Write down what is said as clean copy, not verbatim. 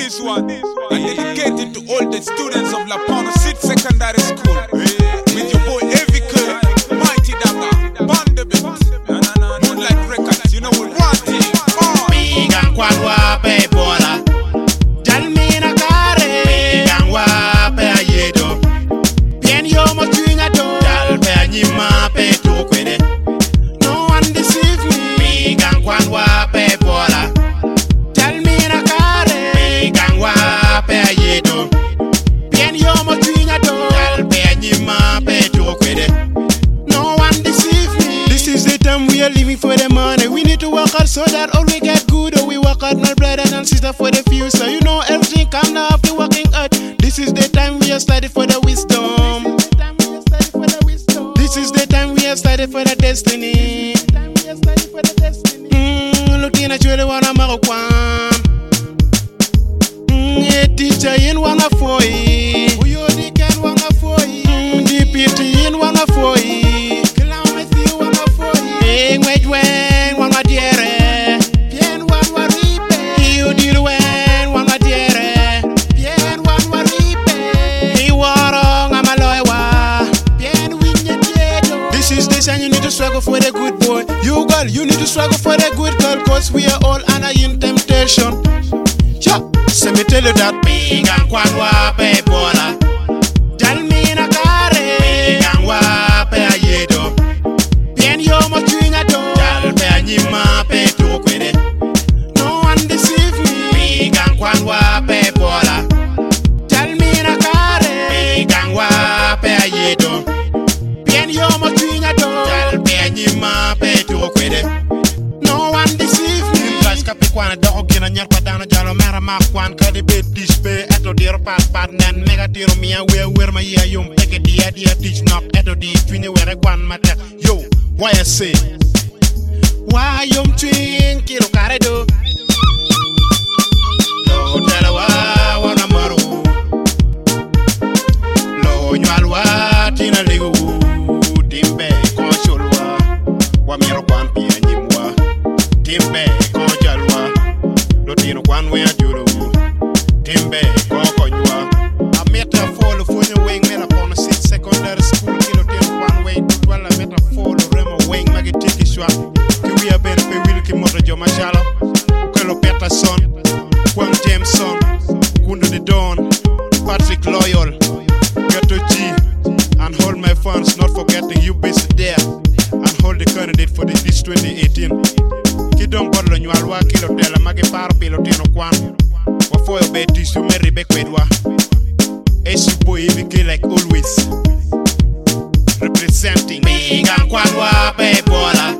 This one I dedicate it to all the students of La Pano City Secondary School. With your boy Evica, Mighty Dagger, Bandabit, Moonlight Records. You know what one thing. Bigang kwalwa pe bola, jalmina kare. Bigang wa pe ayedo, bien yo mo tuinga do. Jal pe anyima pe tukwede, no one deceive me. Bigang kwalwa pe bola, jalmina kare. Bigang wa pe ayedo, bien yo mo tuinga do. Jal pe anyima pe tukwede, no one deceive me. This is the time we are living for the money. We need to work hard so that all we get good. Or we work hard, my brother and sister, for the future. You know everything come now after working hard. This is the time we are studying for the wisdom. This is the time we are studying for the destiny. Looking at you, the one I'm a teacher in one of four. You the can one of four. The PT in one of four. Calamity one of four. Wait when one of dear. Bien one wa ripe. You did when one of dear. Bien one wa ripe. He warong I'm a lawyer. Bien win your dedo. This is the sign you need to struggle for the good boy. You girl, you need to struggle for the good girl. Cause we are all under in temptation. So me tell you that bigang kwalwa pe bola, jalmina kare. Bigang wa pe ayedo, bien yo mo tuinga do. Jal pe anyima pe tukwede, no one deceive me. Bigang kwalwa pe bola, jalmina kare. Bigang wa pe ayedo, bien yo mo tuinga do. Jal pe anyima pe tukwede, no one deceive me. Guys kapikwana doko gina nyarpa dana jalo mera makwan kadi be dispe eto dir pat nen mega tiro mia we ma ya yum peke dia teach knock eto di fini were kwan mata yo why I say why yum twin kilo kare do lo tela wana maru lo nyalwa tina ligu timbe konsolwa wa miro kwan pia nyimwa timbe konjalwa lo tino kwan we ajuro timbe kokonywa a metaphor for your wing mela pon sit secondary school kilo tino kwan we twala metaphor remo wing magitiki shwa ki we ben pe wilki moto jo machala kelo Peterson Kwang Jameson Kundo the Don Patrick Loyal Gato G and hold my fans, not forgetting you based there and hold the candidate for this 2018 kidong bodlo nyalwa kilo tela mage paro pilo tino kwan wafoyo beti sumeri bekwedwa esu boy Evica like always representing bigang kwalwa pe bola